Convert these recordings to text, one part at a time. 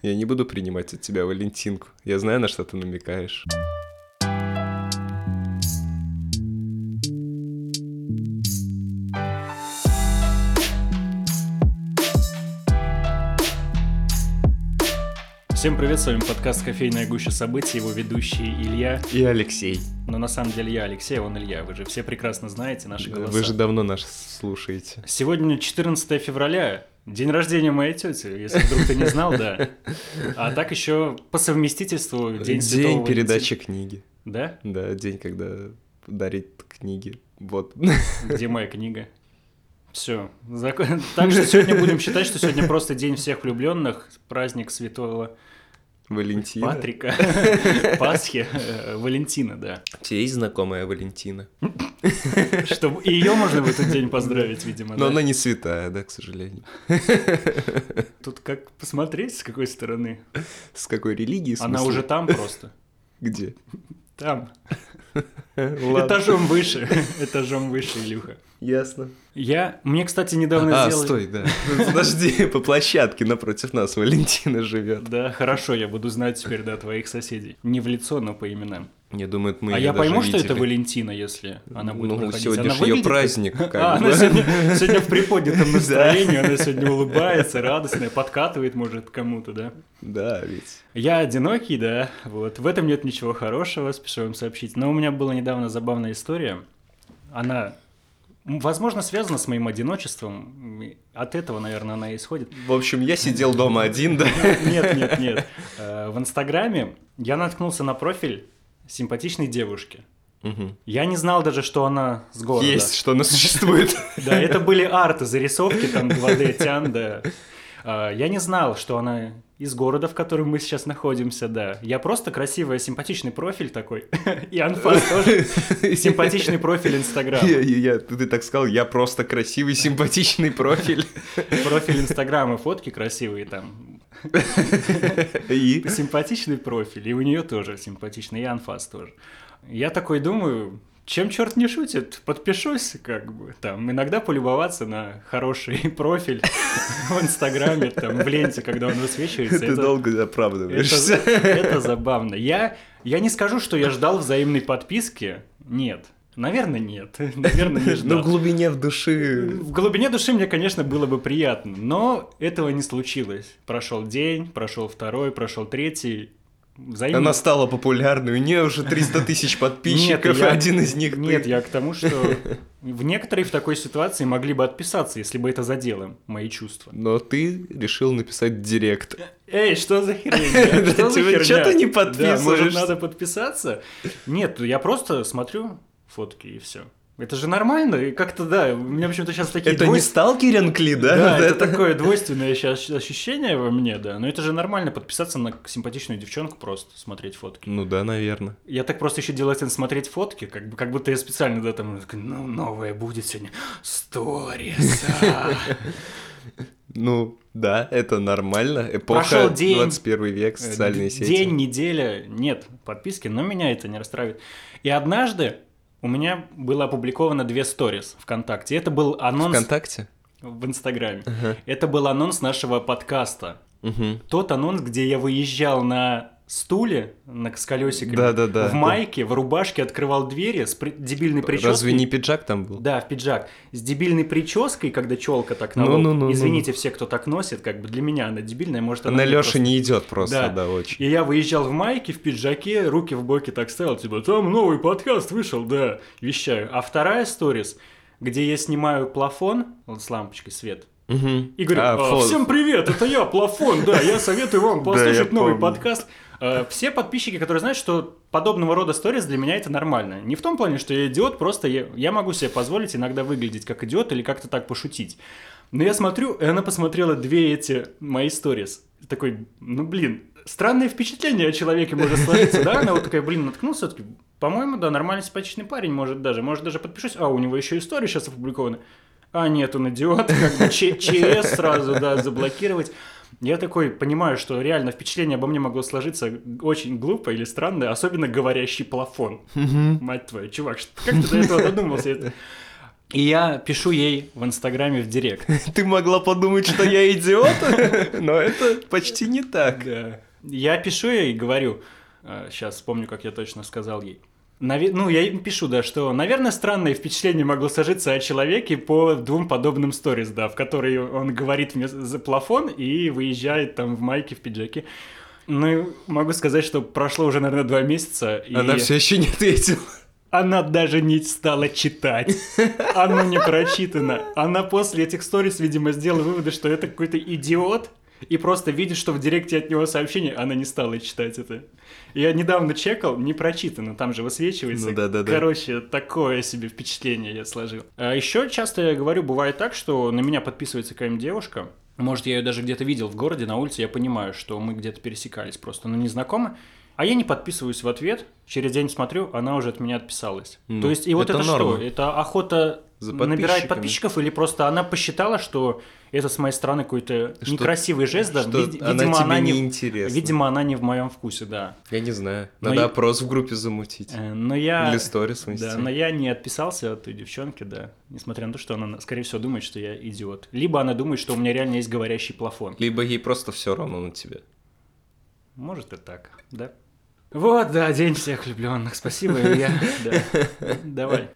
Я не буду принимать от тебя Валентинку. Я знаю, на что ты намекаешь. Всем привет, с вами подкаст «Кофейная гуща событий», его ведущие Илья и Алексей. Но на самом деле я Алексей, а он Илья, вы же все прекрасно знаете наши голоса. Вы же давно нас слушаете. Сегодня 14 февраля, день рождения моей тети, если вдруг ты не знал, да. А так еще по совместительству день Святого День передачи книги. Да? Да, день, когда дарит книги. Вот. Где моя книга? Все. Так что сегодня будем считать, что сегодня просто день всех влюбленных, праздник святого Валентина. Патрика, Пасхи, Валентина, да. У тебя есть знакомая Валентина? Чтобы и ее можно в этот день поздравить, видимо. Но она не святая, да, к сожалению. Тут как посмотреть, с какой стороны. С какой религии? Она уже там просто. Где? Там. Этажом выше, Илюха. Ясно. Мне, кстати, недавно сделали... стой, да. Подожди, по площадке напротив нас Валентина живет. Да, хорошо, я буду знать теперь, да, твоих соседей. Не в лицо, но по именам. Я думаю, мы А её я даже пойму, видели. что это Валентина, если она будет проходить. Сегодня она же её выглядит праздник. Она сегодня в приподнятом настроении, она сегодня улыбается, радостная, подкатывает, может, кому-то, да? Да, ведь. Я одинокий, да, вот. В этом нет ничего хорошего, спешу вам сообщить. Но у меня была недавно забавная история. Она, возможно, связана с моим одиночеством. От этого, наверное, она и исходит. В общем, я сидел дома один, да? Нет. В Инстаграме я наткнулся на профиль симпатичной девушки. Я не знал даже, что она с города. Есть, что она существует. Да, это были арты, зарисовки, там 2D тян, да. Я не знал, что она из города, в котором мы сейчас находимся, да. Я просто красивый, симпатичный профиль такой. И анфас тоже. Симпатичный профиль Инстаграма. Ты так сказал, я просто красивый, симпатичный профиль. Профиль Инстаграма, фотки красивые там. И? Симпатичный профиль, и у нее тоже симпатичный, и анфас тоже. Я такой думаю, чем черт не шутит, подпишусь, как бы, там, иногда полюбоваться на хороший профиль в Инстаграме, там, в ленте, когда он высвечивается. Ты долго оправдываешься. Это забавно. Я не скажу, что я ждал взаимной подписки, нет. Наверное, нет. Наверное, не ждал. Но в глубине души... В глубине души мне, конечно, было бы приятно, но этого не случилось. Прошел день, прошел второй, прошел третий. Она стала популярной, у нее уже 300 тысяч подписчиков, один из них... Нет, я к тому, что некоторые в такой ситуации могли бы отписаться, если бы это задело мои чувства. Но ты решил написать директ. Эй, что за херня? Что за херня? Что ты не подписываешься? Да, может, надо подписаться? Нет, я просто смотрю фотки и все. Это же нормально, и как-то, да, у меня почему-то сейчас такие... Это не сталкеринг-ли, да? Да, это такое двойственное сейчас ощущение во мне, да, но это же нормально, подписаться на симпатичную девчонку просто, смотреть фотки. Ну да, наверное. Я так просто еще делаю это смотреть фотки, как будто я специально, да, там, ну, новое будет сегодня, сторис. Ну, да, это нормально. Эпоха, прошел день, 21 век, социальные сети. День, неделя, нет подписки, но меня это не расстраивает. И однажды у меня было опубликовано 2 сторис ВКонтакте. Это был анонс... ВКонтакте? В Инстаграме. Это был анонс нашего подкаста. Тот анонс, где я выезжал на стуле с колесиками, в майке, в рубашке, открывал двери с дебильной прической. Разве не пиджак там был? Да, в пиджак. С дебильной прической, когда челка так на лоб. Извините, все, кто так носит, как бы для меня она дебильная, может она... На Лёше просто... не идет просто, да, очень. И я выезжал в майке, в пиджаке, руки в боки так ставил, типа, там новый подкаст вышел, да, вещаю. А вторая сторис, где я снимаю плафон, вот с лампочкой свет, и говорю, всем привет, это я, Плафон, да, я советую вам послушать новый подкаст. Все подписчики, которые знают, что подобного рода сторис для меня это нормально. Не в том плане, что я идиот, просто я могу себе позволить иногда выглядеть как идиот или как-то так пошутить. Но я смотрю, и она посмотрела 2 эти мои сторис. Такой, странное впечатление о человеке может сложиться, да? Она вот такая, наткнулся, такой, по-моему, да, нормальный симпатичный парень, может даже подпишусь. А, у него еще история сейчас опубликована. А, нет, он идиот, как бы ЧС сразу, да, заблокировать. Я такой понимаю, что реально впечатление обо мне могло сложиться очень глупо или странное, особенно говорящий плафон. Мать твою, чувак, как ты до этого додумался? И я пишу ей в Инстаграме в директ. Ты могла подумать, что я идиот, но это почти не так. Да. Я пишу ей и говорю, сейчас вспомню, как я точно сказал ей. Ну, я им пишу, да, что, наверное, странное впечатление могло сложиться о человеке по 2 подобным сторис, да, в которые он говорит мне за плафон и выезжает там в майке, в пиджаке. Ну, могу сказать, что прошло уже, наверное, 2 месяца. И она все еще не ответила. Она даже не стала читать. Оно не прочитано. Она после этих сторис, видимо, сделала выводы, что это какой-то идиот. И просто видит, что в директе от него сообщение, она не стала читать это. Я недавно чекал, не прочитано, там же высвечивается. Ну, да. Короче, такое себе впечатление я сложил. А еще часто я говорю, бывает так, что на меня подписывается какая-нибудь девушка. Может, я ее даже где-то видел в городе, на улице, я понимаю, что мы где-то пересекались просто, но не знакомы. А я не подписываюсь в ответ, через день смотрю, она уже от меня отписалась. То есть, и вот это что? Это охота набирать подписчиков, или просто она посчитала, что это с моей стороны какой-то некрасивый жест, да? Видимо, она не интересна. Видимо, она не в моем вкусе, да. Я не знаю. Надо опрос в группе замутить. Или сторис вместе. Да, но я не отписался от той девчонки, да. Несмотря на то, что она, скорее всего, думает, что я идиот. Либо она думает, что у меня реально есть говорящий плафон. Либо ей просто все равно на тебя. Может и так, да. Вот, да, день всех влюбленных. Спасибо, Илья. Да. Давай.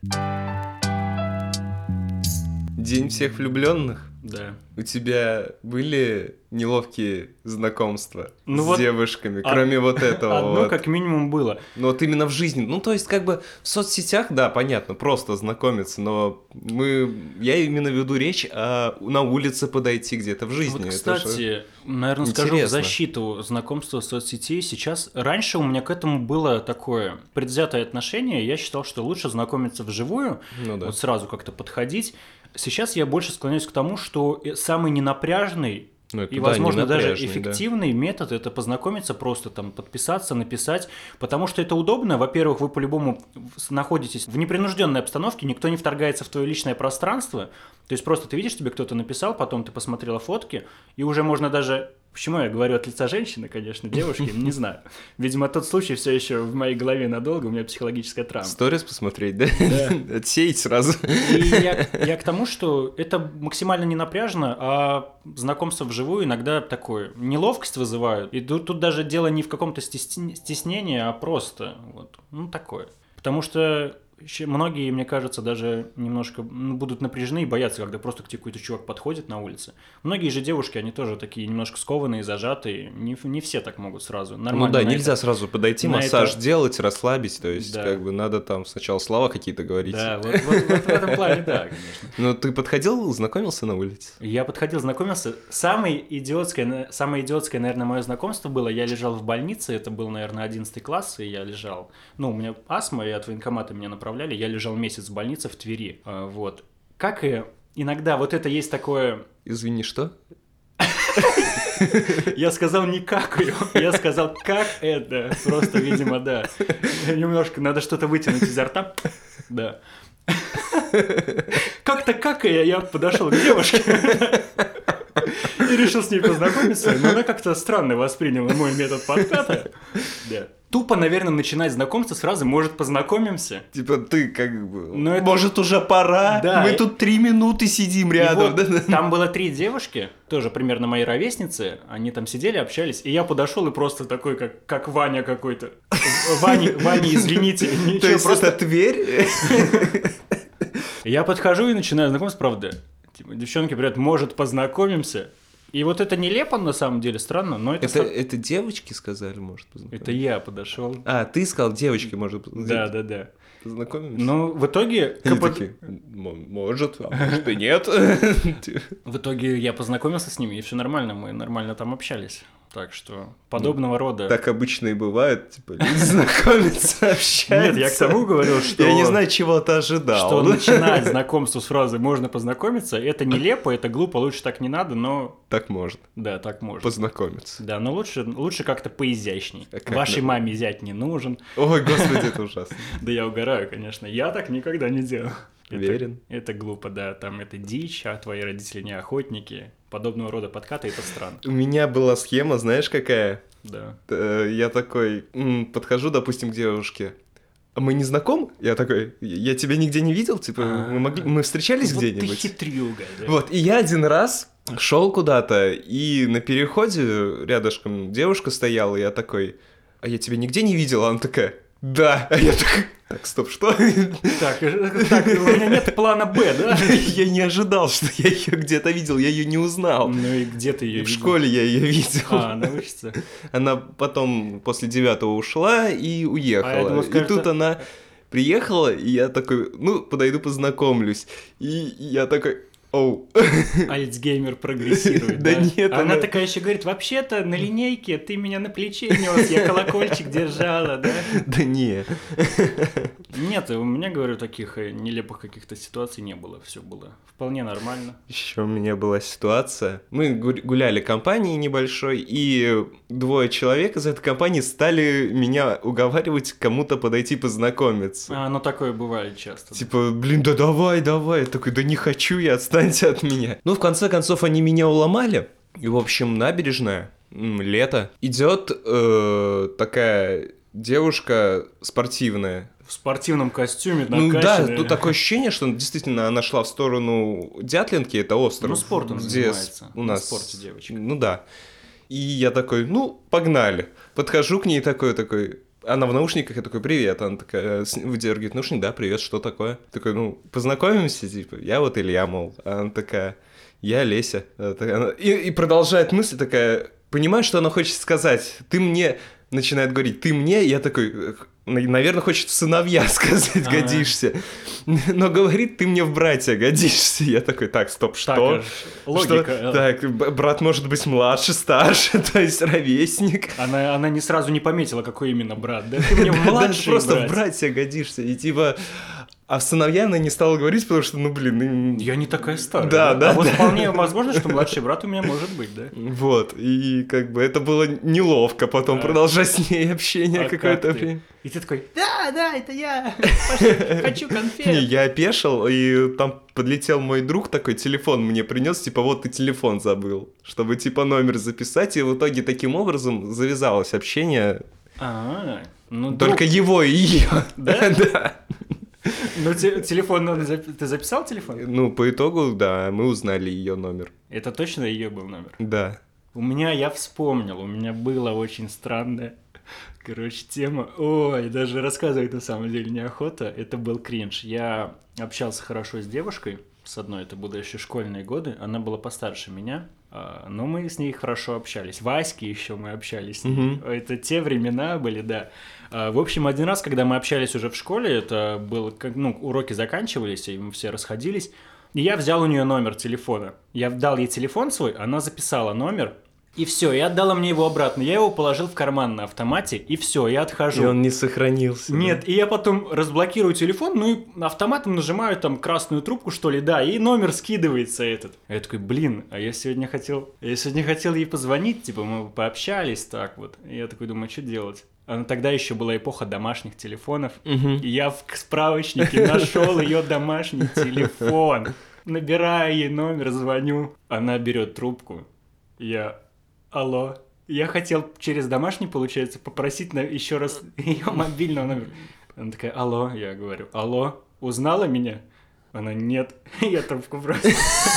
День всех влюбленных? Да. У тебя были неловкие знакомства с девушками, кроме вот этого? Одно как минимум было. Ну вот именно в жизни. Ну то есть как бы в соцсетях, да, понятно, просто знакомиться, но я именно веду речь на улице подойти где-то в жизни. Вот, кстати, наверное, скажу в защиту знакомства в соцсети. Сейчас, раньше у меня к этому было такое предвзятое отношение. Я считал, что лучше знакомиться вживую, вот сразу как-то подходить. Сейчас я больше склоняюсь к тому, что самый ненапряжный и, возможно, даже эффективный метод – это познакомиться, просто там подписаться, написать, потому что это удобно. Во-первых, вы по-любому находитесь в непринужденной обстановке, никто не вторгается в твое личное пространство, то есть просто ты видишь, тебе кто-то написал, потом ты посмотрела фотки, и уже можно даже… Почему я говорю от лица женщины, конечно, девушки, не знаю. Видимо, тот случай все еще в моей голове надолго, у меня психологическая травма. Сторис посмотреть, да? Отсеять сразу. И я к тому, что это максимально не напряжно, а знакомство вживую иногда такое неловкость вызывают. И тут даже дело не в каком-то стеснении, а просто вот, такое. Потому что многие, мне кажется, даже немножко будут напряжены и боятся, когда просто к тебе какой-то чувак подходит на улице. Многие же девушки, они тоже такие немножко скованные, зажатые. Не все так могут сразу. Нормально нельзя сразу подойти, массаж делать, расслабить. То есть, как бы надо там сначала слова какие-то говорить. Да, вот в этом плане, да, конечно. Но ты подходил, знакомился на улице? Я подходил, знакомился. Самое идиотское, наверное, мое знакомство было. Я лежал в больнице, это был, наверное, 11 класс, и я лежал. У меня астма, и от военкомата меня направляли. Я лежал месяц в больнице в Твери. Вот. Как и иногда вот это есть такое... Извини, что? Я сказал не какаю, я сказал как это. Просто, видимо, да. Немножко надо что-то вытянуть изо рта. Да. Как-то какая я подошел к девушке и решил с ней познакомиться, но она как-то странно восприняла мой метод подката. Да. Тупо, наверное, начинать знакомство с фразы «может, познакомимся?» Типа ты как бы... Может, уже пора? Да, мы тут 3 минуты сидим рядом. Вот, там было 3 девушки, тоже примерно мои ровесницы. Они там сидели, общались. И я подошел и просто такой, как Ваня какой-то. Ваня, извините. То есть это Тверь? Я подхожу и начинаю знакомиться, правда. Типа, девчонки говорят «может, познакомимся?» И вот это нелепо, на самом деле, странно, но это... Это девочки сказали, может, познакомиться? Это я подошел. А, ты сказал, девочки, может, познакомиться? Да. Познакомимся? Ну, в итоге... Такие, может, а может и нет. В итоге я познакомился с ними, и все нормально, мы нормально там общались. Так что подобного рода... Так обычно и бывает, типа, люди знакомятся, общаются. Нет, я к тому говорю, что... Я не знаю, чего ты ожидал. Что начинать знакомство с фразы «можно познакомиться» — это нелепо, это глупо, лучше так не надо, но... Так можно. Да, так можно. Познакомиться. Да, но лучше как-то поизящней. Вашей маме зять не нужен. Ой, господи, это ужасно. Да я угораю, конечно. Я так никогда не делал. Уверен? Это глупо, да. Там это дичь, а твои родители не охотники. Подобного рода подкаты — это странно. У меня была схема, знаешь, какая? Да. Я такой, подхожу, допустим, к девушке. а мы не знакомы? Я такой, я тебя нигде не видел, типа, мы встречались вот где-нибудь? Вот ты хитрюга, да? Вот, и я один раз шел куда-то, и на переходе рядышком девушка стояла, и я такой, а я тебя нигде не видел? Она такая, да. А я такой, так, стоп, что? Так, у меня нет плана Б, да? Я не ожидал, что я ее где-то видел, я ее не узнал. Ну и где ты ее видел? В школе я ее видел. Она учится. Она потом после 9-го ушла и уехала. А я думал, и тут она приехала, и я такой, ну, подойду познакомлюсь. И я такой... Оу. Альцгеймер прогрессирует, да? Нет, она такая еще говорит, вообще-то на линейке ты меня на плече нес, я колокольчик держала, да? Да не. Нет, у меня, говорю, таких нелепых каких-то ситуаций не было, все было вполне нормально. Еще у меня была ситуация, мы гуляли компанией небольшой, и 2 человек из этой компании стали меня уговаривать кому-то подойти познакомиться. Ну такое бывает часто. Типа, блин, да давай. Я такой, да не хочу я, отстаньте от меня. Ну, в конце концов, они меня уломали. И, в общем, набережная, лето, идет такая девушка спортивная. В спортивном костюме, накачанная. Ну да, тут такое ощущение, что действительно она шла в сторону Дятлинки, это остров. Ну, спортом занимается. У нас... В спорте девочка. Ну да. И я такой, ну, погнали. Подхожу к ней такой... Она в наушниках, я такой, привет. Она такая, выдергивает наушник, да, привет, что такое? Такой, ну, познакомимся, типа, я вот Илья, мол. Она такая, я Леся. И продолжает мысль такая, понимаю, что она хочет сказать. Ты мне, начинает говорить, ты мне, я такой... Наверное, хочет в сыновья сказать, годишься. Но говорит, ты мне в братья годишься. Я такой, так, стоп, что? Так, логика. Так, брат может быть младше, старше, то есть ровесник. Она не сразу не пометила, какой именно брат, да? Ты мне младший брат. Просто в братья годишься. И типа... А в сыновья она не стала говорить, потому что, ну, блин... Я не такая старая. Да. А вот вполне возможно, что младший брат у меня может быть, да? Вот, и как бы это было неловко потом продолжать с ней общение какое-то время. И ты такой, да, это я, хочу конфет. Не, я опешил, и там подлетел мой друг такой, телефон мне принес, типа, вот ты телефон забыл, чтобы, типа, номер записать, и в итоге таким образом завязалось общение. Ну только его и ее. Да? Да. Ну, телефон, ты записал телефон? Ну, по итогу, да, мы узнали ее номер. Это точно ее был номер? Да. Я вспомнил, у меня была очень странная, тема. Ой, даже рассказывать на самом деле неохота, это был кринж. Я общался хорошо с девушкой, с одной, это было еще школьные годы, она была постарше меня, но мы с ней хорошо общались. Ваське еще мы общались с ней. Это те времена были, да. В общем, один раз, когда мы общались уже в школе, это было, уроки заканчивались, и мы все расходились, и я взял у нее номер телефона. Я дал ей телефон свой, она записала номер, и все, и отдала мне его обратно. Я его положил в карман на автомате, и все, я отхожу. И он не сохранился. Нет, и я потом разблокирую телефон, ну и автоматом нажимаю там красную трубку, что ли, да, и номер скидывается этот. А я такой, блин, а я сегодня хотел ей позвонить, типа мы пообщались так вот. И я такой думаю, что делать? Тогда еще была эпоха домашних телефонов, и я в справочнике нашел ее домашний телефон. Набираю ей номер, звоню, она берет трубку, алло. Я хотел через домашний, получается, попросить еще раз ее мобильного номера. Она такая, алло, я говорю, алло, узнала меня? Она, нет, я трубку бросил.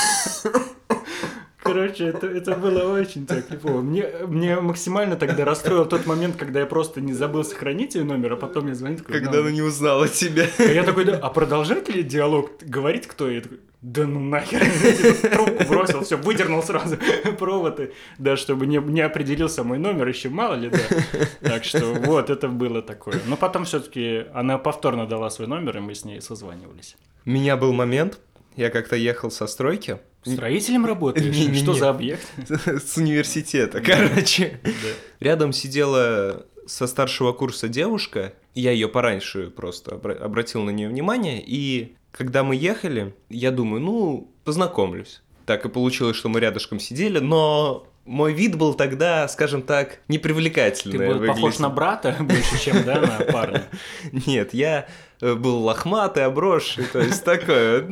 Короче, это было очень так крипово. Мне максимально тогда расстроил тот момент, когда я просто не забыл сохранить ее номер, а потом я звоню. Когда она не узнала тебя. А я такой, а продолжать ли диалог? Говорит кто? Я такой, да ну нахер. Трубку бросил, все, выдернул сразу провод. Да, чтобы не определился мой номер, еще мало ли, да. Так что вот, это было такое. Но потом все-таки она повторно дала свой номер, и мы с ней созванивались. У меня был момент, я как-то ехал со стройки. Строителем работаешь? Что за объект? С университета, короче. Рядом сидела со старшего курса девушка, я ее пораньше просто обратил на нее внимание, и когда мы ехали, я думаю, познакомлюсь. Так и получилось, что мы рядышком сидели, но мой вид был тогда, скажем так, непривлекательный. Ты был похож на брата больше, чем, да, на парня? Нет, я был лохматый, обросший, то есть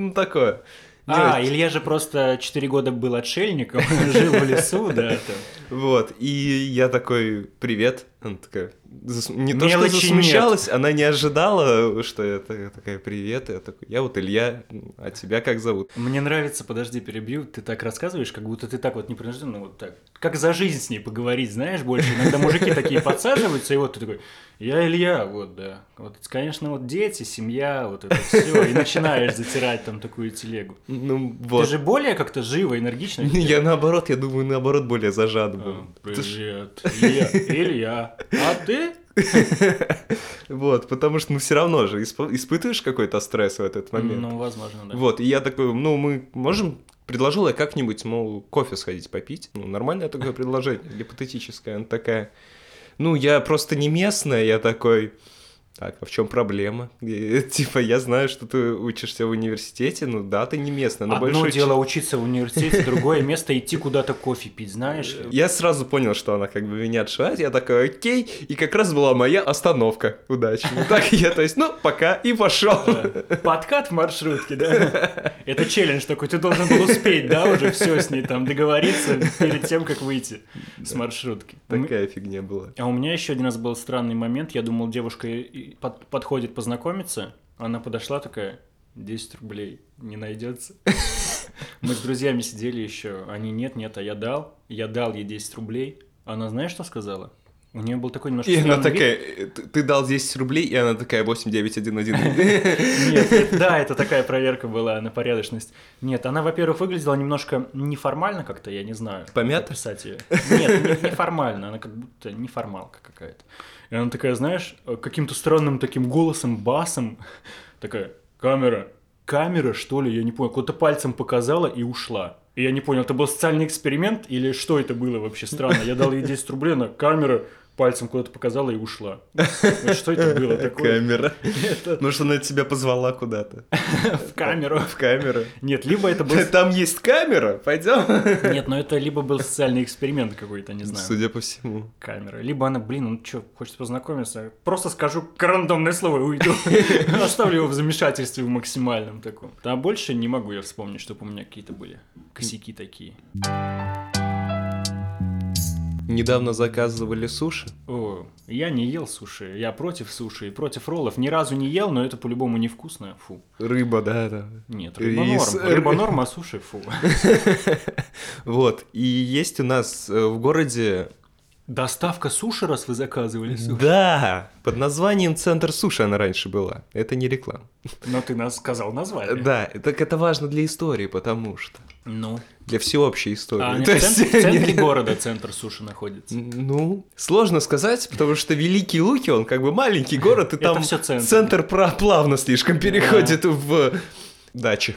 такое. Илья же просто 4 года был отшельником, жил в лесу, да. Вот, и я такой, привет. Она такая, не то, Мелочи что засмущалась, она не ожидала, что я такая, привет. Я такой, я вот Илья, а тебя как зовут? Мне нравится, подожди, перебью, ты так рассказываешь, как будто ты так вот непринужденно, вот так, как за жизнь с ней поговорить, знаешь, больше. Иногда мужики такие подсаживаются, и вот ты такой, я Илья, вот, да. Вот, конечно, вот дети, семья, вот это все, и начинаешь затирать там такую телегу. Ну, вот. Ты же более как-то живо, энергично. Я наоборот, я думаю, наоборот, более зажат был. Привет, Илья, а ты? Вот, потому что, ну, все равно же испытываешь какой-то стресс в этот момент. Ну, возможно, да. Вот, и я такой, ну, мы можем... Предложила я как-нибудь, мол, кофе сходить попить. Ну, нормальное такое предложение, гипотетическое. Она такая, ну, я просто не местная, я такой... Так, а в чем проблема? Типа, я знаю, что ты учишься в университете, ну да, ты не местная, но одно дело учиться в университете, другое место идти куда-то кофе пить, знаешь? Я сразу понял, что она как бы меня отшивает, я такой, окей, и как раз была моя остановка удачная. Так я, то есть, ну, пока, и пошел. Подкат в маршрутке, да? Это челлендж такой, ты должен был успеть, да, уже все с ней там договориться перед тем, как выйти с маршрутки. Такая фигня была. А у меня еще один раз был странный момент, я думал, девушка подходит познакомиться, она подошла такая, 10 рублей не найдется. Мы с друзьями сидели еще, они нет, а я дал ей 10 рублей. Она знаешь, что сказала? У нее был такой немножко и она странный такая, вид. ты дал 10 рублей, и она такая, 8911. Нет, да, это такая проверка была на порядочность. Нет, она, во-первых, выглядела немножко неформально как-то, я не знаю. Помято? Как описать ее. Нет, неформально, она как будто неформалка какая-то. И она такая, знаешь, каким-то странным таким голосом, басом, такая, камера, что ли, я не понял, куда-то пальцем показала и ушла. И я не понял, это был социальный эксперимент или что это было вообще странно? Я дал ей 10 рублей, она камера пальцем куда-то показала и ушла. Вот что это было такое? Камера. Может, она тебя позвала куда-то? В камеру. В камеру. Нет, либо это был... Там есть камера, пойдем. Нет, но это либо был социальный эксперимент какой-то, не знаю. Судя по всему. Камера. Либо она, ну что, хочет познакомиться. Просто скажу рандомное слово и уйду. Оставлю его в замешательстве в максимальном таком. А больше не могу я вспомнить, чтобы у меня какие-то были косяки такие. Недавно заказывали суши. О, я не ел суши. Я против суши и против роллов. Ни разу не ел, но это по-любому невкусно. Фу. Рыба, да. Нет, рыба норм. Рыба норм, а суши фу. Вот. И есть у нас в городе... Доставка суши, раз вы заказывали суши? Да, под названием «Центр суши» она раньше была. Это не реклама. Но ты нас сказал название. Да, так это важно для истории, потому что... Ну? Для всеобщей истории. А в центре города центр суши находится? Ну, сложно сказать, потому что Великие Луки, он как бы маленький город, и там центр плавно слишком переходит в... дачи.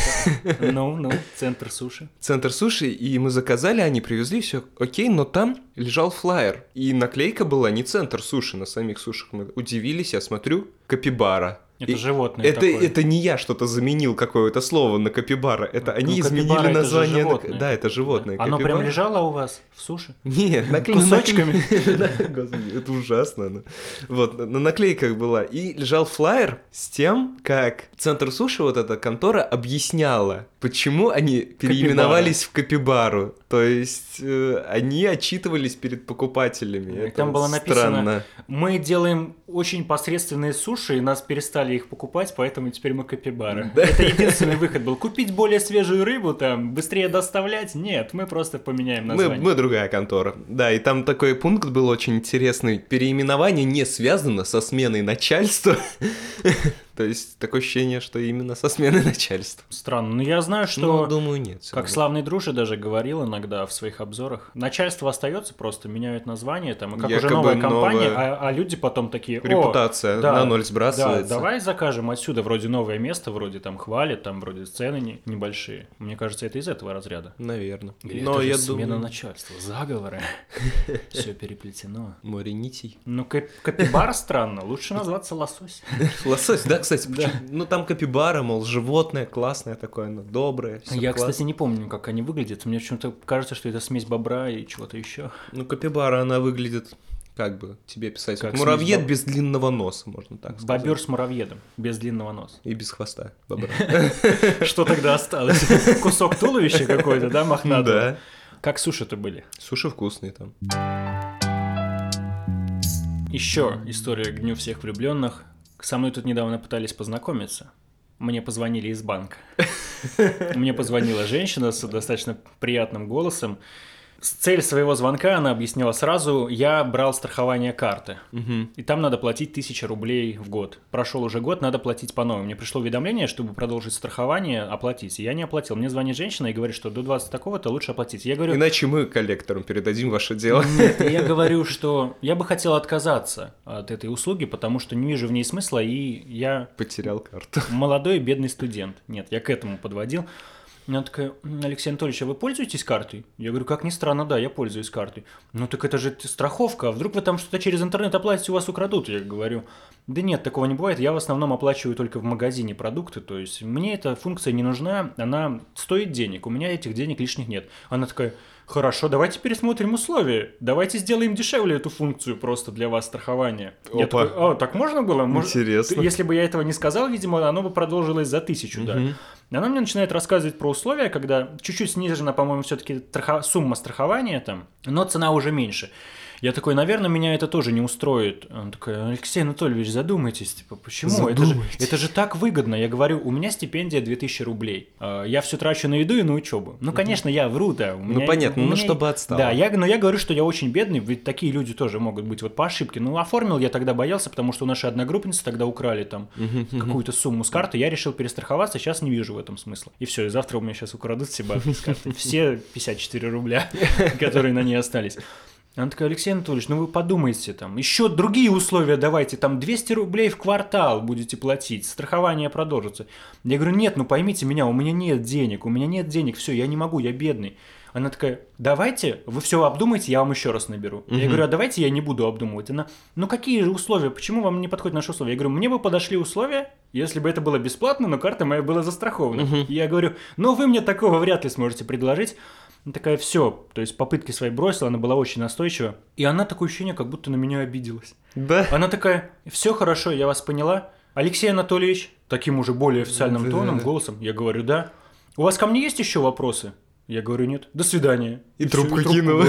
Ну, центр суши. Центр суши, и мы заказали, они привезли, все окей, но там лежал флаер. И наклейка была не центр суши, на самих сушах мы удивились, я смотрю, капибара. Это животное это не я что-то заменил, какое-то слово на капибара, это они изменили название. Да, это животное. Оно прям лежало у вас в суши? Нет, кусочками. Господи, это ужасно. Вот, на наклейках была. И лежал флаер с тем, как Центр суши, вот эта контора, объясняла, почему они переименовались в капибару. То есть они отчитывались перед покупателями. Там было написано, мы делаем очень посредственные суши, и нас перестали их покупать, поэтому теперь мы капибары. Да. Это единственный выход был. Купить более свежую рыбу, там, быстрее доставлять? Нет, мы просто поменяем название. Мы другая контора. Да, и там такой пункт был очень интересный. Переименование не связано со сменой начальства. То есть такое ощущение, что именно со сменой начальства. Странно, но я знаю, что... Ну, думаю, нет. Как Славный Друже даже говорил иногда в своих обзорах. Начальство остается, просто меняют название, там, и как якобы уже новая компания, а люди потом такие... Репутация на ноль сбрасывается. Да, давай закажем отсюда, вроде новое место, вроде там хвалят, там вроде цены небольшие. Мне кажется, это из этого разряда. Наверное. Но я думаю... Смена начальства, заговоры. Все переплетено. Море нитей. Ну, капибар странно, лучше назваться лосось. Лосось, да, кстати, да. Ну там капибара, мол, животное классное такое, оно доброе. Я, кстати, не помню, как они выглядят. Мне почему-то кажется, что это смесь бобра и чего-то еще. Ну, капибара, она выглядит, как бы тебе писать, как муравьед без длинного носа, можно так сказать. Бобер с муравьедом, без длинного носа. И без хвоста бобра. Что тогда осталось? Кусок туловища какой-то, да, мохнатый? Да. Как суши-то были? Суши вкусные там. Еще история к Дню всех влюбленных. Со мной тут недавно пытались познакомиться. Мне позвонили из банка. Мне позвонила женщина с достаточно приятным голосом. Цель своего звонка она объяснила сразу. Я брал страхование карты. И там надо платить 1000 рублей в год. Прошел уже год, надо платить по новой. Мне пришло уведомление, чтобы продолжить страхование, оплатить. Я не оплатил. Мне звонит женщина и говорит, что до 20 такого-то лучше оплатить. Я говорю... Иначе мы коллекторам передадим ваше дело. Нет, я говорю, что я бы хотел отказаться от этой услуги, потому что не вижу в ней смысла, и я... Потерял карту. Молодой бедный студент. Нет, я к этому подводил. Она такая: Алексей Анатольевич, а вы пользуетесь картой? Я говорю: как ни странно, да, я пользуюсь картой. Ну так это же страховка, а вдруг вы там что-то через интернет оплатите, у вас украдут? Я говорю: да нет, такого не бывает, я в основном оплачиваю только в магазине продукты, то есть мне эта функция не нужна, она стоит денег, у меня этих денег лишних нет. Она такая: хорошо, давайте пересмотрим условия, давайте сделаем дешевле эту функцию просто для вас страхования. Опа. Я такой: так можно было? Интересно. Если бы я этого не сказал, видимо, оно бы продолжилось за 1000, да. Она мне начинает рассказывать про условия, когда чуть-чуть снижена, по-моему, все-таки сумма страхования там, но цена уже меньше. Я такой: наверное, меня это тоже не устроит. Она такая: Алексей Анатольевич, задумайтесь, типа, почему? Это же так выгодно. Я говорю: у меня стипендия 2000 рублей. Я все трачу на еду и на учебу. Ну, конечно, я вру, да. Понятно, чтобы отстал. Да, но я говорю, что я очень бедный, ведь такие люди тоже могут быть вот по ошибке. Ну, оформил я тогда, боялся, потому что у нашей одногруппницы тогда украли там какую-то сумму с карты. Я решил перестраховаться, сейчас не вижу в этом смысла. И все, и завтра у меня сейчас украдут все бабки с карты. Все 54 рубля, которые на ней остались. Она такая: Алексей Анатольевич, ну вы подумайте, там, еще другие условия давайте, там 200 рублей в квартал будете платить, страхование продолжится. Я говорю: нет, ну поймите меня, у меня нет денег, все, я не могу, я бедный. Она такая: давайте, вы все обдумайте, я вам еще раз наберу. Я говорю: а давайте я не буду обдумывать. Она: ну какие же условия, почему вам не подходят наши условия? Я говорю: мне бы подошли условия, если бы это было бесплатно, но карта моя была застрахована. Я говорю: ну вы мне такого вряд ли сможете предложить. Она такая: все, то есть попытки свои бросила, она была очень настойчива. И она такое ощущение, как будто на меня обиделась. Да? Она такая: все хорошо, я вас поняла. Алексей Анатольевич, таким уже более официальным тоном, голосом, я говорю: да. У вас ко мне есть еще вопросы? Я говорю: нет. До свидания. И трубку кинула.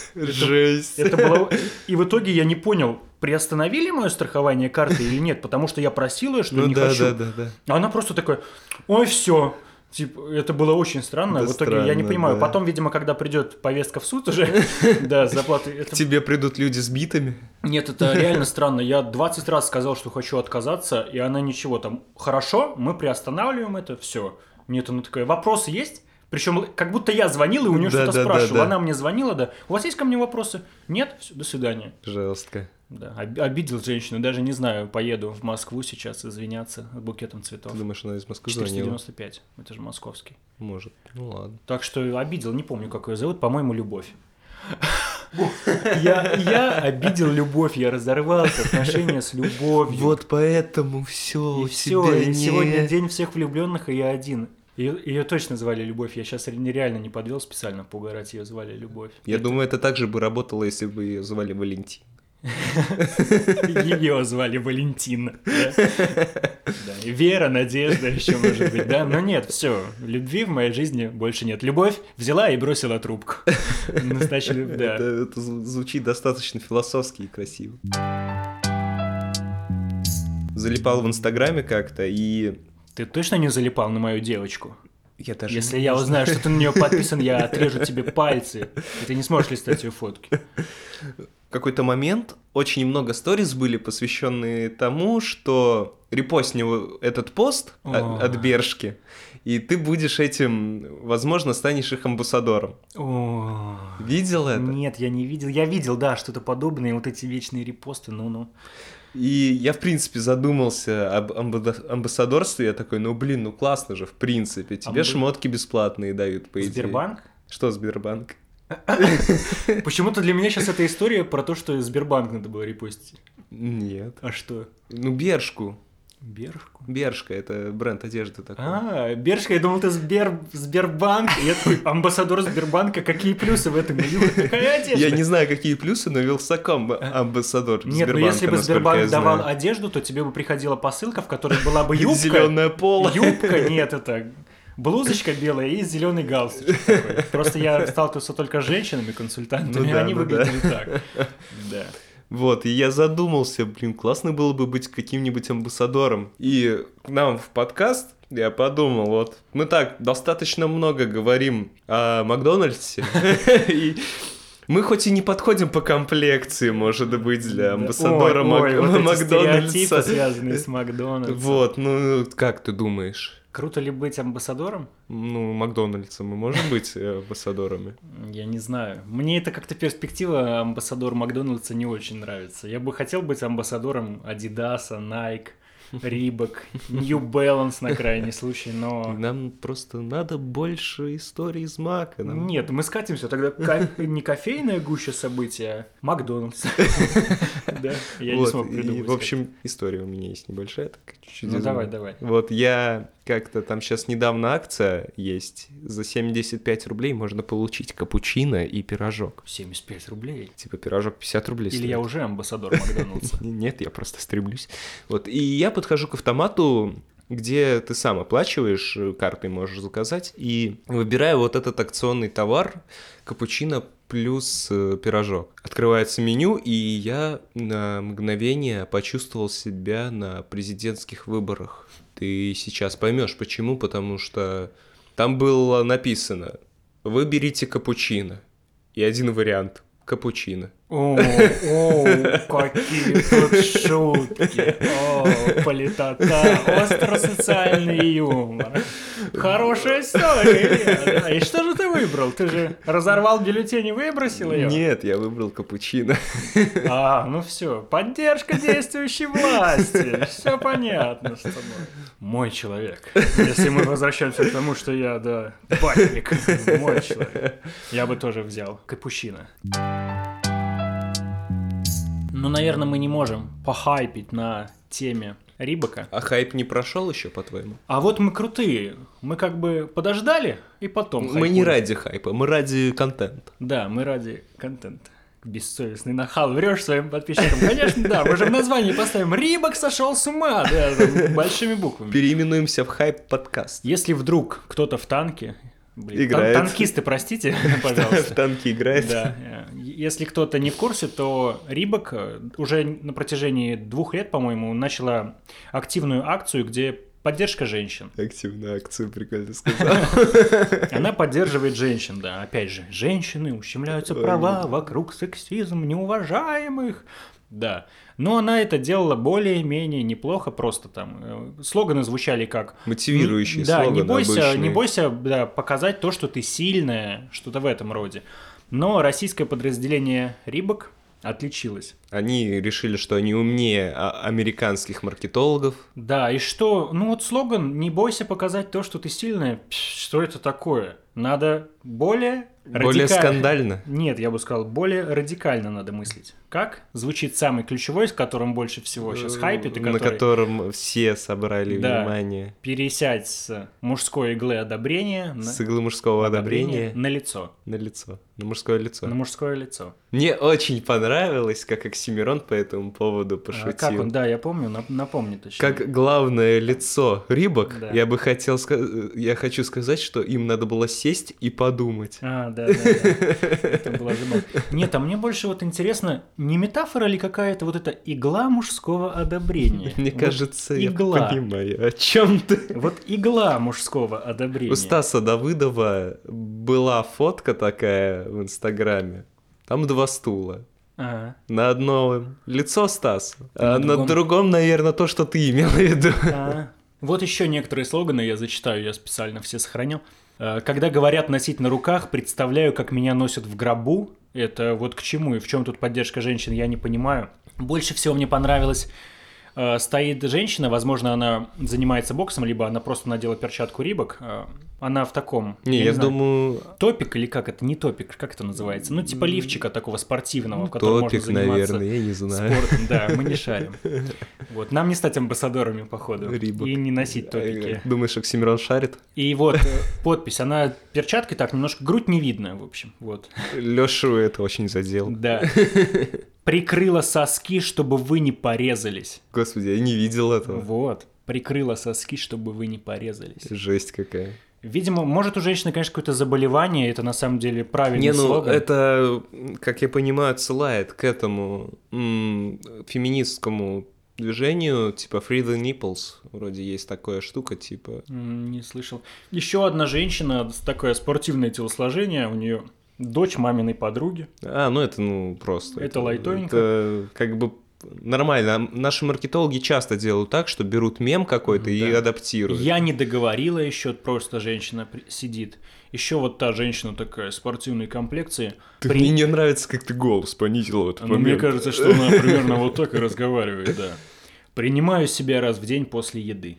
Жесть. Это было... И в итоге я не понял, приостановили мое страхование карты или нет, потому что я просил ее, что не хочу. Да. А она просто такая: ой, все. Типа, это было очень странно. Да, в итоге странно, я не понимаю. да. Потом, видимо, когда придет повестка в суд уже, да, с заплатой. К тебе придут люди с битами. Нет, это реально странно. Я 20 раз сказал, что хочу отказаться, и она ничего там. Хорошо, мы приостанавливаем это, все. Нет, она такая: вопросы есть? Причем как будто я звонил и у нее что-то спрашивал. Да. Она мне звонила, да. У вас есть ко мне вопросы? Нет? Все, до свидания. Жестко. Да, обидел женщину. Даже не знаю, поеду в Москву сейчас извиняться с букетом цветов. Ты думаешь, она из Москвы звонила? 495. Это же московский. Может. Ну ладно. Так что обидел, не помню, как ее зовут. По-моему, Любовь. Я обидел Любовь, я разорвал отношения с любовью. Вот поэтому все. И все. И сегодня день всех влюбленных, и я один. Ее точно звали Любовь. Я сейчас реально не подвел специально поугарать, ее звали Любовь. Я думаю, это так же бы работало, если бы ее звали Валентин. Ее звали Валентина. Вера, Надежда еще может быть, да? Но нет, все, любви в моей жизни больше нет. Любовь взяла и бросила трубку. Настоящая любовь, да. Это звучит достаточно философски и красиво. Залипал в Инстаграме как-то и... Ты точно не залипал на мою девочку? Если я узнаю, что ты на нее подписан, я отрежу тебе пальцы, и ты не сможешь листать ее фотки. В какой-то момент очень много сториз были посвященные тому, что репостни этот пост от Бершки, и ты будешь этим, возможно, станешь их амбассадором. Видел это? Нет, я не видел. Я видел, да, что-то подобное, вот эти вечные репосты, ну-ну. И я, в принципе, задумался об амбассадорстве, я такой: ну классно же, в принципе, тебе шмотки бесплатные дают, по идее. Сбербанк? Что Сбербанк? Почему-то для меня сейчас эта история про то, что Сбербанк надо было репостить. Нет. А что? Ну, Бершку. Бершку? Бершка, это бренд одежды такой. Бершка, я думал, это Сбербанк. Я такой: амбассадор Сбербанка, какие плюсы в этом? Какая одежда? Я не знаю, какие плюсы, но Вилсаком амбассадор Сбербанка. Нет, но если бы Сбербанк давал одежду, то тебе бы приходила посылка, в которой была бы юбка. Зеленое поло. Юбка, нет, это блузочка белая и зеленый галстук такой. Просто я сталкивался только с женщинами-консультантами, Ну да, они ну выглядели так. Да. Вот, и я задумался, классно было бы быть каким-нибудь амбассадором. И к нам в подкаст я подумал, вот, мы так достаточно много говорим о Макдональдсе, и мы хоть и не подходим по комплекции, может быть, для амбассадора Макдональдса. Стереотипы, связанные с Макдональдсом. Вот, ну, как ты думаешь? Круто ли быть амбассадором? Ну, Макдональдса мы можем быть амбассадорами? Я не знаю. Мне это как-то перспектива амбассадор Макдональдса не очень нравится. Я бы хотел быть амбассадором Адидаса, Nike, Reebok, New Balance на крайний случай, но... Нам просто надо больше историй из Мака. Нет, мы скатимся тогда не кофейная гуща событий, а Макдональдс. Да, я не смог придумать. В общем, история у меня есть небольшая, такая чуть-чуть. Ну давай. Вот я как-то там сейчас недавно акция есть, за 75 рублей можно получить капучино и пирожок. 75 рублей? Типа пирожок 50 рублей стоит. Или я уже амбассадор Макдональдса? Нет, я просто стремлюсь. Вот, и я подхожу к автомату, где ты сам оплачиваешь, картой можешь заказать, и выбираю вот этот акционный товар, капучино плюс пирожок. Открывается меню, и я на мгновение почувствовал себя на президентских выборах. Ты сейчас поймешь, почему, потому что там было написано: выберите капучино, и один вариант — капучино. О, какие тут шутки. О, политота, остросоциальный юмор. Хорошая история. И что же ты выбрал? Ты же разорвал бюллетень и выбросил ее? Нет, я выбрал капучино. Ну все, поддержка действующей власти. Все понятно с тобой. Мой человек. Если мы возвращаемся к тому, что я, да, батник, мой человек, я бы тоже взял капучино. Ну, наверное, мы не можем похайпить на теме Рибока. А хайп не прошел еще, по-твоему? А вот мы крутые. Мы как бы подождали и потом хайпуем. Мы не ради хайпа, мы ради контента. Да, мы ради контента. Бессовестный нахал, врешь своим подписчикам. Конечно, да, мы же в названии поставим «Рибок сошел с ума», да, там, большими буквами. Переименуемся в хайп-подкаст. Если вдруг кто-то в танке... играет. Танкисты, простите, пожалуйста. В танке играет. Да. Если кто-то не в курсе, то Рибок уже на протяжении 2 лет, по-моему, начала активную акцию, где поддержка женщин. Активную акцию, прикольно сказал. Она поддерживает женщин, да. Опять же, женщины, ущемляются права, вокруг сексизм, неуважаемых. Да. Но она это делала более-менее неплохо, просто там слоганы звучали как... Мотивирующие да, слоганы не бойся да, показать то, что ты сильная, что-то в этом роде. Но российское подразделение Рибок отличилось. Они решили, что они умнее американских маркетологов. Да, и что, ну вот слоган «Не бойся показать то, что ты сильная», что это такое? Надо более скандально? Нет, я бы сказал, более радикально надо мыслить. Как? Звучит самый ключевой, с которым больше всего сейчас хайпит. На котором все собрали внимание. Пересядь с мужской иглы одобрения... С иглы мужского одобрения. На лицо. На лицо. На мужское лицо. На мужское лицо. Мне очень понравилось, как Оксимирон по этому поводу пошутил. Как он? Да, я помню, напомни точнее. Как главное лицо Рибок, да. Я хочу сказать, что им надо было сесть и подумать. Да. Это было забавно. Нет, а мне больше вот интересно, не метафора ли какая-то вот эта игла мужского одобрения? Мне кажется, я игла. Понимаю, о чем ты. Вот игла мужского одобрения. У Стаса Давыдова была фотка такая в Инстаграме. Там 2 стула. Ага. На одном лицо Стаса, а на другом, наверное, то, что ты имел в виду. Вот еще некоторые слоганы я зачитаю, я специально все сохранил. Когда говорят носить на руках, представляю, как меня носят в гробу. Это вот к чему и в чем тут поддержка женщин, я не понимаю. Больше всего мне понравилось... Стоит женщина, возможно, она занимается боксом, либо она просто надела перчатку Рибок. Она в таком... я думаю... Топик или как это? Не топик, как это называется? Ну, типа лифчика такого спортивного, в котором можно заниматься... наверное, я не знаю. Спортом, да, мы не шарим. Вот, нам не стать амбассадорами, походу. Рибок. И не носить топики. Думаешь, Оксимирон шарит? И вот подпись, она перчаткой так, немножко грудь не видно, в общем, вот. Лёшу это очень задел. Да. Прикрыла соски, чтобы вы не порезались. Господи, я не видел этого. Вот. Прикрыла соски, чтобы вы не порезались. Жесть какая. Видимо, может, у женщины, конечно, какое-то заболевание, это на самом деле правильный слоган. Это, как я понимаю, отсылает к этому феминистскому движению, типа Free the Nipples, вроде есть такая штука, типа... Не слышал. Еще одна женщина, такое спортивное телосложение, у нее дочь маминой подруги. Это просто... Это лайтовенько. Это как бы... Нормально. Наши маркетологи часто делают так, что берут мем какой-то и адаптируют. Я не договорила еще, просто женщина сидит. Еще вот та женщина такая спортивной комплекции. Мне не нравится, как ты голос понизила в этот момент. Мне кажется, что она примерно вот так и разговаривает, да. Принимаю себя раз в день после еды.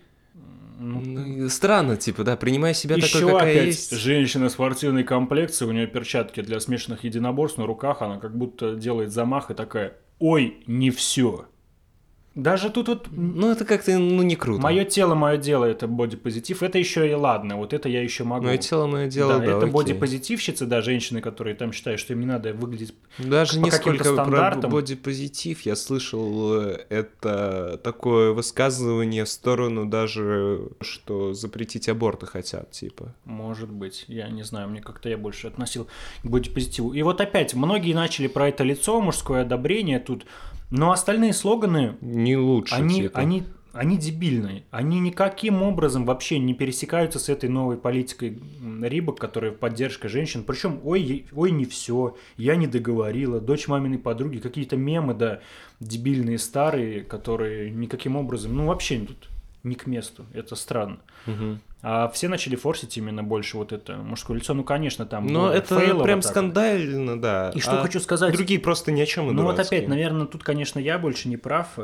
Странно, типа, да, принимая себя еще такой, какая опять есть. Женщина спортивной комплекции, у нее перчатки для смешанных единоборств на руках, она как будто делает замах и такая: ой, не все. Даже тут вот... это как-то, не круто. Мое тело, мое дело, это бодипозитив. Это еще и ладно, вот это я еще могу. Мое тело, мое дело, да, это окей. Бодипозитивщицы, да, женщины, которые там считают, что им не надо выглядеть даже по не каким-то сколько стандартам. Про бодипозитив я слышал, это такое высказывание в сторону даже, что запретить аборты хотят, типа. Может быть, я не знаю, мне как-то я больше относил к бодипозитиву. И вот опять, многие начали про это лицо, мужское одобрение тут, но остальные слоганы... Не лучше, Они дебильные. Они никаким образом вообще не пересекаются с этой новой политикой Рибок, которая поддержка женщин. Причем, ой, не все, я не договорила, дочь маминой подруги, какие-то мемы, да, дебильные старые, которые никаким образом, вообще тут не к месту. Это странно. Угу. А все начали форсить именно больше вот это мужское лицо. Конечно, там... Но это прям скандально, да. И что хочу сказать... Другие просто ни о чем и дурацкие. Вот опять, наверное, тут, конечно, я больше не прав.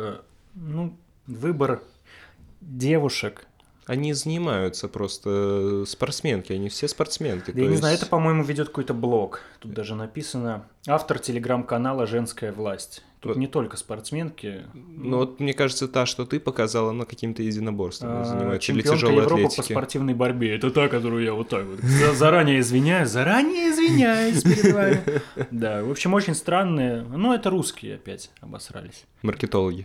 Выбор девушек. Они занимаются просто спортсменки, они все спортсменки. Да я не знаю, это, по-моему, ведет какой-то блог. Тут даже написано: автор телеграм-канала «Женская власть». Тут не только спортсменки. Мне кажется, та, что ты показала, она какими-то единоборствами занимается. Или Чемпионка тяжелой Европы атлетики. по спортивной борьбе. Это та, которую я вот так вот заранее извиняюсь перед вами. Да, в общем, очень странные. Это русские опять обосрались. Маркетологи.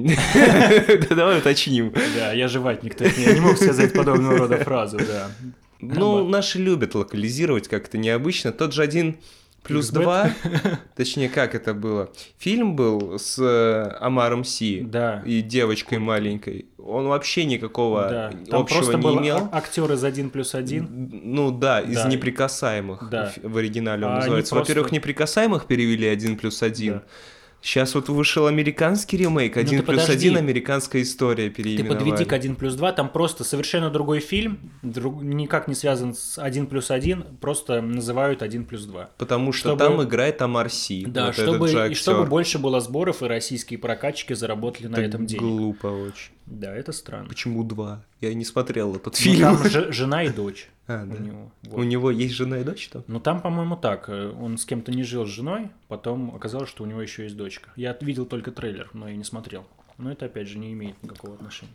Давай уточним. Да, я же ватник, я не мог сказать подобного рода фразу, да. Наши любят локализировать как-то необычно. Тот же 1+2, точнее, как это было? Фильм был с Омаром Си и девочкой маленькой. Он вообще никакого общего не имел. Там актер из 1+1. Из «Неприкасаемых» в оригинале он называется. Во-первых, «Неприкасаемых» перевели 1+1. Сейчас вот вышел американский ремейк, 1+1, американская история переименовали. Ты подведи к 1+2, там просто совершенно другой фильм, никак не связан с 1+1, просто называют 1+2. Потому что там играет Омар Си. Да, чтобы больше было сборов, и российские прокатчики заработали на этом денег. Глупо очень. Да, это странно. Почему 2? Я не смотрел этот фильм. Там жена и дочь. У него. Вот. У него есть жена и дочь там? Там, по-моему, так. Он с кем-то не жил с женой, потом оказалось, что у него еще есть дочка. Я видел только трейлер, но и не смотрел. Но это, опять же, не имеет никакого отношения.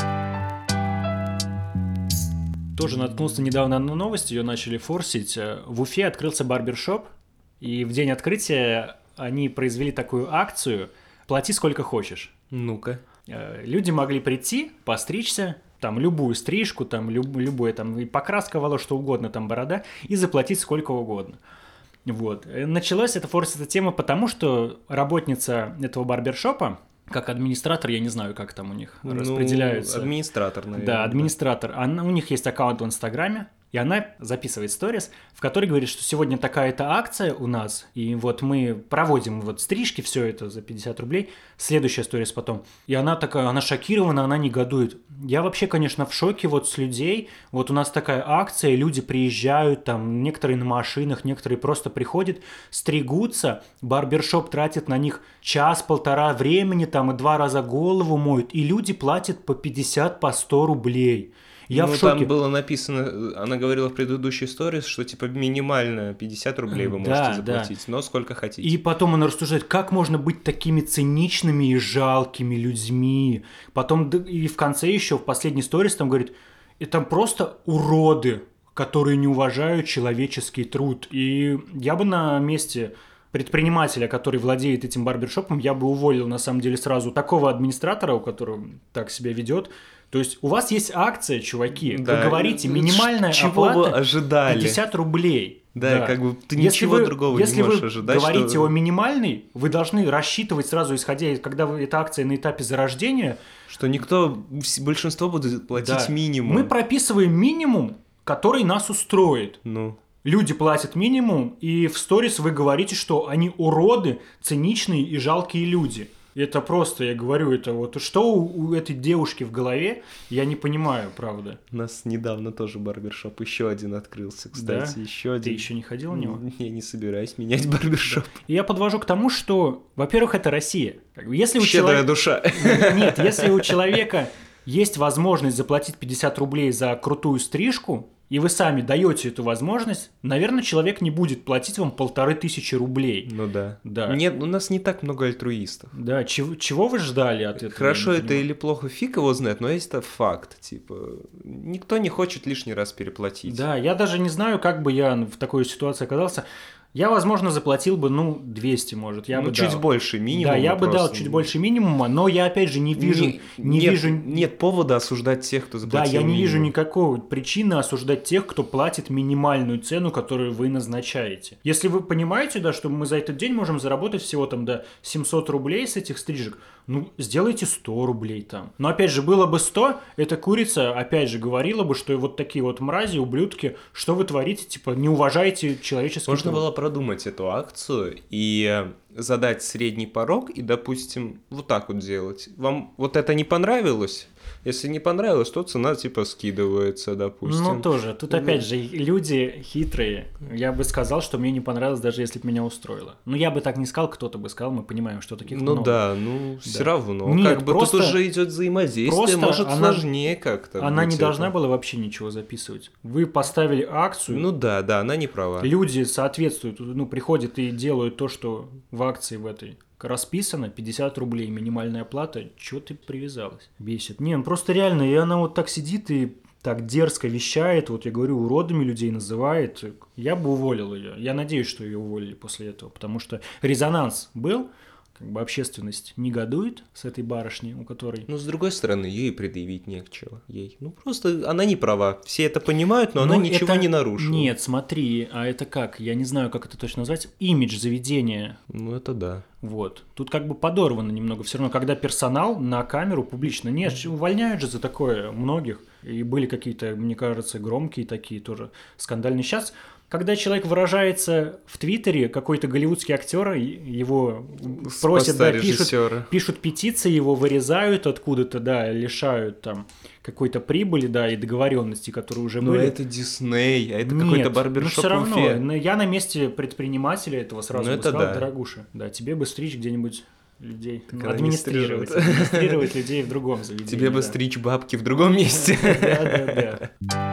Тоже наткнулся недавно на новость, ее начали форсить. В Уфе открылся барбершоп, и в день открытия они произвели такую акцию «Плати сколько хочешь». Ну-ка. Люди могли прийти, постричься, там любую стрижку, там любое там и покраска волос, что угодно, там борода, и заплатить сколько угодно. Вот. Началась эта форсится тема, потому что работница этого барбершопа, как администратор, я не знаю, как там у них распределяются. Администратор, наверное. Да, администратор. У них есть аккаунт в Инстаграме, и она записывает сторис, в которой говорит, что сегодня такая-то акция у нас, и вот мы проводим вот стрижки, все это за 50 рублей. Следующая сторис потом. И она такая, она шокирована, она негодует. Я вообще, конечно, в шоке вот с людей. Вот у нас такая акция, люди приезжают, там, некоторые на машинах, некоторые просто приходят, стригутся, барбершоп тратит на них час-полтора времени, там, и 2 раза голову моют, и люди платят по 50, по 100 рублей. Я в шоке. Там было написано, она говорила в предыдущей сторис, что типа минимально 50 рублей вы можете заплатить, но сколько хотите. И потом она рассуждает, как можно быть такими циничными и жалкими людьми. Потом и в конце еще, в последней сторис там говорит, это просто уроды, которые не уважают человеческий труд. И я бы на месте предпринимателя, который владеет этим барбершопом, я бы уволил на самом деле сразу такого администратора, у которого так себя ведет. То есть у вас есть акция, чуваки, вы говорите, минимальная чего оплата вы ожидали? 50 рублей. Да, как бы ты ничего другого не можешь ожидать. Если вы говорите о минимальной, вы должны рассчитывать сразу, исходя из, когда эта акция на этапе зарождения. Что большинство будет платить минимум. Мы прописываем минимум, который нас устроит. Люди платят минимум, и в сторис вы говорите, что они уроды, циничные и жалкие люди. Это просто, я говорю, это вот что у этой девушки в голове, я не понимаю, правда. У нас недавно тоже барбершоп еще один открылся, кстати, да? еще один. Ты еще не ходил в него? Я не собираюсь менять барбершоп. Да. И я подвожу к тому, что, во-первых, это Россия. Если щедрая душа. Нет, если у человека есть возможность заплатить 50 рублей за крутую стрижку, и вы сами даете эту возможность, наверное, человек не будет платить вам 1500 рублей. Ну да. Нет, у нас не так много альтруистов. Да, чего вы ждали от этого? Хорошо это или плохо, фиг его знает, но есть это факт. Типа, никто не хочет лишний раз переплатить. Да, я даже не знаю, как бы я в такой ситуации оказался. Я, возможно, заплатил бы, 200, может. Я бы чуть дал. Больше минимума. Да, я бы дал чуть больше минимума, но я, опять же, не вижу... Нет повода осуждать тех, кто заплатил минимум. Да, я не вижу никакой причины осуждать тех, кто платит минимальную цену, которую вы назначаете. Если вы понимаете, да, что мы за этот день можем заработать всего там, 700 рублей с этих стрижек, сделайте 100 рублей там. Но, опять же, было бы 100, эта курица, опять же, говорила бы, что вот такие вот мрази, ублюдки, что вы творите, типа, не уважаете человеческий труд. Можно было продумать эту акцию и задать средний порог и, допустим, вот так вот делать. Вам вот это не понравилось? Если не понравилось, то цена типа скидывается, допустим. Тоже. Тут опять же люди хитрые. Я бы сказал, что мне не понравилось, даже если бы меня устроило. Я бы так не сказал, кто-то бы сказал, мы понимаем, что таких много. Да, все равно. Нет, просто, тут уже идет взаимодействие, может сложнее как-то. Она не должна была вообще ничего записывать. Вы поставили акцию. Да, она не права. Люди соответствуют, приходят и делают то, что в акции в этой расписано, 50 рублей минимальная оплата, чё ты привязалась? Бесит. Просто реально, и она вот так сидит и так дерзко вещает, вот я говорю, уродами людей называет. Я бы уволил ее. Я надеюсь, что ее уволили после этого, потому что резонанс был, общественность негодует с этой барышней, у которой... с другой стороны, ей предъявить не к чему. Ей. Просто она не права. Все это понимают, но она ничего не нарушила. Нет, смотри, а это как? Я не знаю, как это точно назвать. Имидж заведения. Это да. Вот. Тут подорвано немного. Все равно, когда персонал на камеру публично... Нет, увольняют же за такое многих. И были какие-то, мне кажется, громкие такие тоже скандальные. Сейчас... Когда человек выражается в Твиттере, какой-то голливудский актер, его просят, пишут петиции, его вырезают откуда-то, лишают там какой-то прибыли, и договоренности, которые уже были. Но это Дисней, а это какой-то барбершоп. Все равно, я на месте предпринимателя этого сразу бы сказал, дорогуша, тебе бы стричь где-нибудь людей, администрировать людей в другом заведении. Тебе бы стричь бабки в другом месте. Да.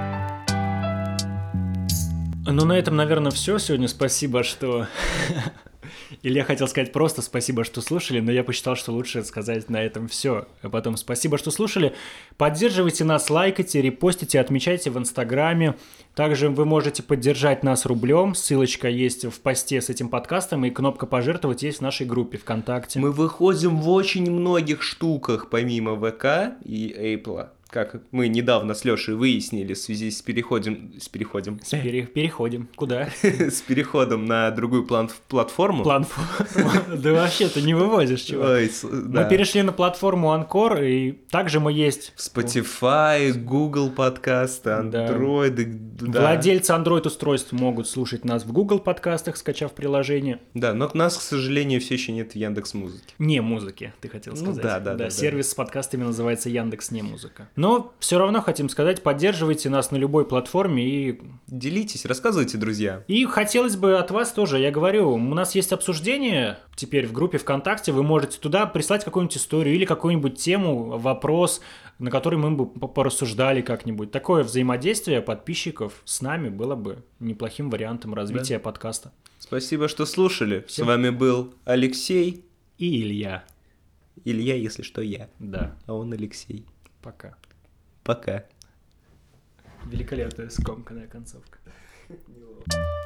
На этом, наверное, все. Сегодня спасибо, что... Или я хотел сказать просто спасибо, что слушали, но я посчитал, что лучше сказать на этом все. А потом спасибо, что слушали. Поддерживайте нас, лайкайте, репостите, отмечайте в Инстаграме. Также вы можете поддержать нас рублем. Ссылочка есть в посте с этим подкастом, и кнопка «Пожертвовать» есть в нашей группе ВКонтакте. Мы выходим в очень многих штуках, помимо ВК и Apple. Как мы недавно с Лешей выяснили в связи с переходом... Переходим. Куда? С переходом на другую платформу. Да вообще ты не выводишь, чувак. Мы перешли на платформу Анкор, и также мы есть... Spotify, Google подкасты, Android. Владельцы Android-устройств могут слушать нас в Google подкастах, скачав приложение. Да, но у нас, к сожалению, все еще нет Яндекс.Музыки. Не музыки, ты хотел сказать. Да. Сервис с подкастами называется Яндекс.Не-музыка. Но все равно хотим сказать, поддерживайте нас на любой платформе и... Делитесь, рассказывайте, друзья. И хотелось бы от вас тоже, я говорю, у нас есть обсуждение теперь в группе ВКонтакте, вы можете туда прислать какую-нибудь историю или какую-нибудь тему, вопрос, на который мы бы порассуждали как-нибудь. Такое взаимодействие подписчиков с нами было бы неплохим вариантом развития подкаста. Спасибо, что слушали. С вами был Алексей и Илья. Илья, если что, я. Да. А он Алексей. Пока. Великолепная скомканная концовка.